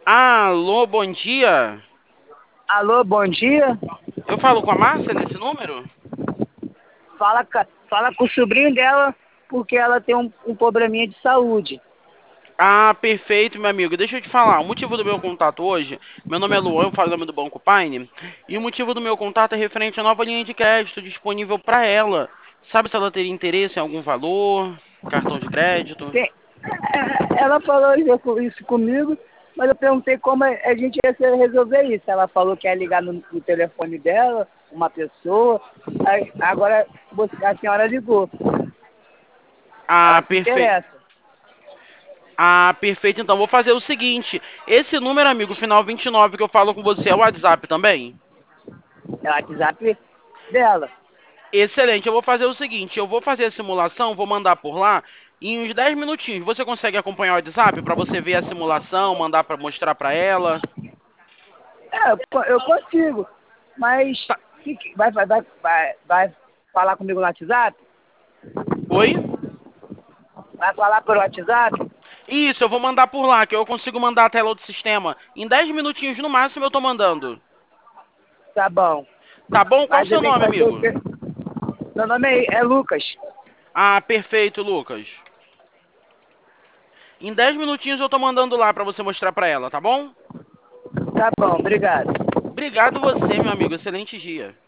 Alô, bom dia. Alô, bom dia. Eu falo com a Márcia nesse número? Fala com o sobrinho dela, porque ela tem um probleminha de saúde. Perfeito, meu amigo. Deixa eu te falar. O motivo do meu contato hoje, meu nome é Luan, eu falo em nome do Banco Paine, e o motivo do meu contato é referente à nova linha de crédito disponível para ela. Sabe se ela teria interesse em algum valor, cartão de crédito? Tem- Ela falou isso comigo, mas eu perguntei como a gente ia resolver isso. Ela falou que ia ligar no telefone dela, uma pessoa. Agora a senhora ligou. Ela se Perfeito. interessa. Perfeito. Então, vou fazer o seguinte. Esse número, amigo, final 29 que eu falo com você, é o WhatsApp também? É o WhatsApp dela. Excelente, eu vou fazer o seguinte, eu vou fazer a simulação, vou mandar por lá em uns 10 minutinhos. Você consegue acompanhar o WhatsApp para você ver a simulação, mandar para mostrar para ela? Eu consigo. Mas Tá. vai falar comigo no WhatsApp? Oi? Vai falar pelo WhatsApp? Isso, eu vou mandar por lá, que eu consigo mandar a tela do sistema. Em 10 minutinhos no máximo eu tô mandando. Tá bom. Tá bom? Qual o Mas eu seu tenho que nome, fazer o amigo? quê? Meu nome é Lucas. Perfeito, Lucas. Em 10 minutinhos eu tô mandando lá para você mostrar para ela, tá bom? Tá bom, obrigado. Obrigado você, meu amigo. Excelente dia.